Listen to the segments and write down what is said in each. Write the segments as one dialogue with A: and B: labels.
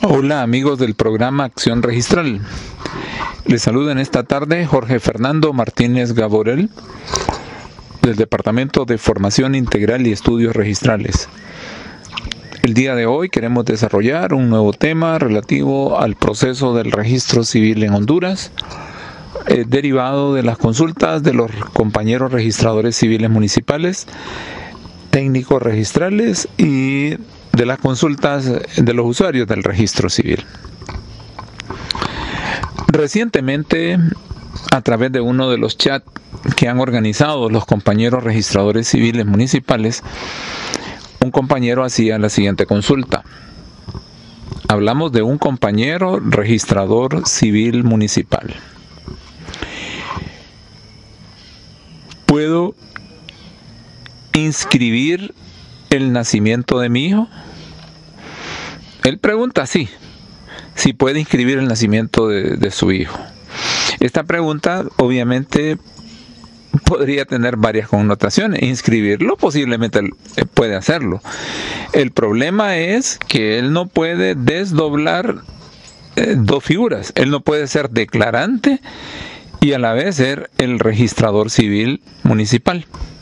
A: Hola amigos del programa Acción Registral. Les saluda en esta tarde Jorge Fernando Martínez Gaborel del Departamento de Formación Integral y Estudios Registrales. El día de hoy queremos desarrollar un nuevo tema relativo al proceso del registro civil en Honduras, derivado de las consultas de los compañeros registradores civiles municipales, técnicos registrales y de las consultas de los usuarios del registro civil. Recientemente, a través de uno de los chats que han organizado los compañeros registradores civiles municipales, un compañero hacía la siguiente consulta. Hablamos de un compañero registrador civil municipal. ¿Puedo inscribir el nacimiento de mi hijo? Él pregunta si puede inscribir el nacimiento de su hijo. Esta pregunta obviamente podría tener varias connotaciones. Inscribirlo posiblemente puede hacerlo. El problema es que él no puede desdoblar dos figuras. Él no puede ser declarante y a la vez ser el registrador civil municipal.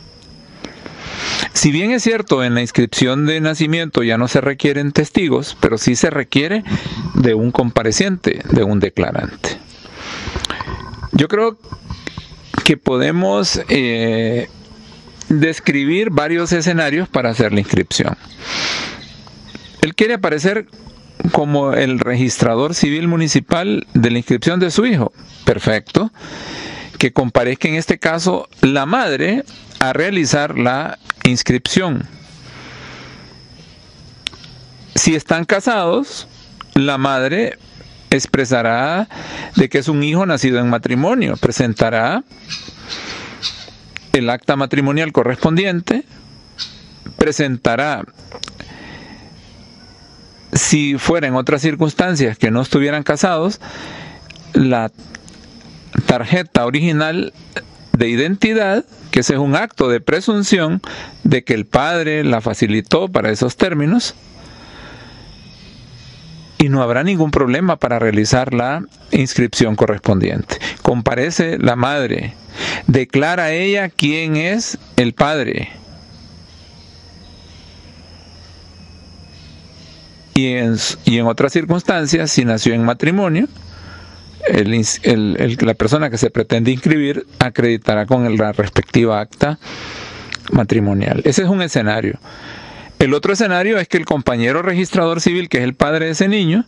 A: Si bien es cierto, en la inscripción de nacimiento ya no se requieren testigos, pero sí se requiere de un compareciente, de un declarante. Yo creo que podemos describir varios escenarios para hacer la inscripción. Él quiere aparecer como el registrador civil municipal de la inscripción de su hijo. Perfecto. Que comparezca en este caso la madre a realizar la inscripción. Si están casados, la madre expresará de que es un hijo nacido en matrimonio, presentará el acta matrimonial correspondiente, presentará, si fuera en otras circunstancias que no estuvieran casados, la tarjeta original de identidad, que ese es un acto de presunción de que el padre la facilitó para esos términos, y no habrá ningún problema para realizar la inscripción correspondiente. Comparece la madre, declara ella quién es el padre, y en otras circunstancias, si nació en matrimonio, la persona que se pretende inscribir acreditará con la respectiva acta matrimonial. Ese es un escenario. El otro escenario es que el compañero registrador civil, que es el padre de ese niño,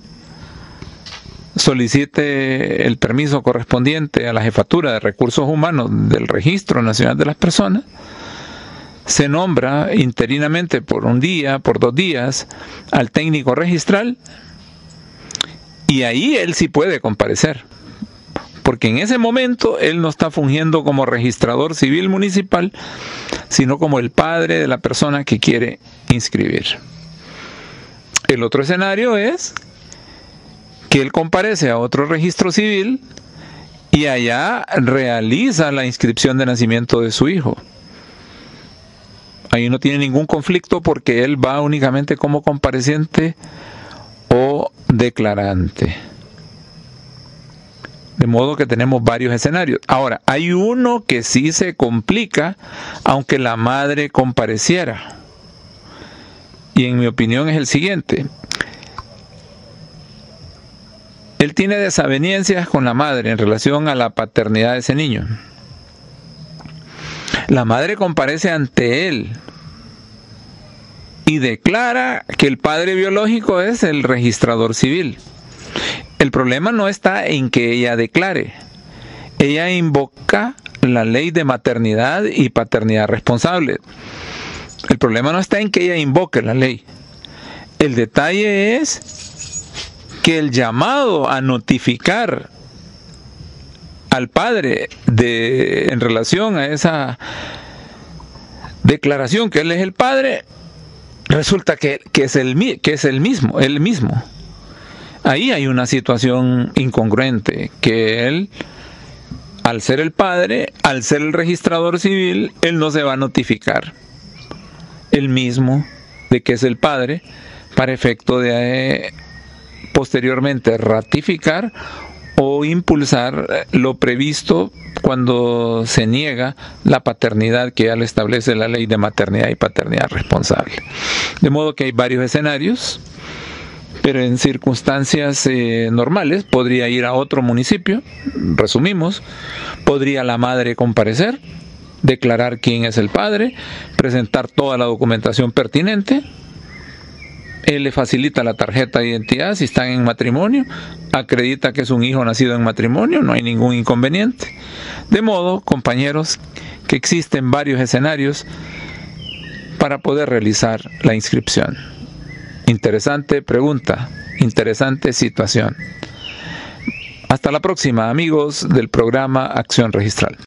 A: solicite el permiso correspondiente a la Jefatura de Recursos Humanos del Registro Nacional de las Personas, se nombra interinamente por un día, por 2 días, al técnico registral, y ahí él sí puede comparecer, porque en ese momento él no está fungiendo como registrador civil municipal, sino como el padre de la persona que quiere inscribir. El otro escenario es que él comparece a otro registro civil y allá realiza la inscripción de nacimiento de su hijo. Ahí no tiene ningún conflicto porque él va únicamente como compareciente o declarante. De modo que tenemos varios escenarios. Ahora, hay uno que sí se complica aunque la madre compareciera. Y en mi opinión es el siguiente. Él tiene desavenencias con la madre en relación a la paternidad de ese niño. La madre comparece ante él y declara que el padre biológico es el registrador civil. El problema no está en que ella declare. Ella invoca la ley de maternidad y paternidad responsable. El problema no está en que ella invoque la ley. El detalle es que el llamado a notificar al padre en relación a esa declaración que él es el padre, resulta que es el mismo, él mismo. Ahí hay una situación incongruente, que él, al ser el padre, al ser el registrador civil, él no se va a notificar él mismo de que es el padre para efecto de posteriormente ratificar o impulsar lo previsto cuando se niega la paternidad que ya le establece la ley de maternidad y paternidad responsable. De modo que hay varios escenarios, pero en circunstancias normales podría ir a otro municipio, resumimos, podría la madre comparecer, declarar quién es el padre, presentar toda la documentación pertinente. Él le facilita la tarjeta de identidad si están en matrimonio, acredita que es un hijo nacido en matrimonio, no hay ningún inconveniente. De modo, compañeros, que existen varios escenarios para poder realizar la inscripción. Interesante pregunta, interesante situación. Hasta la próxima, amigos del programa Acción Registral.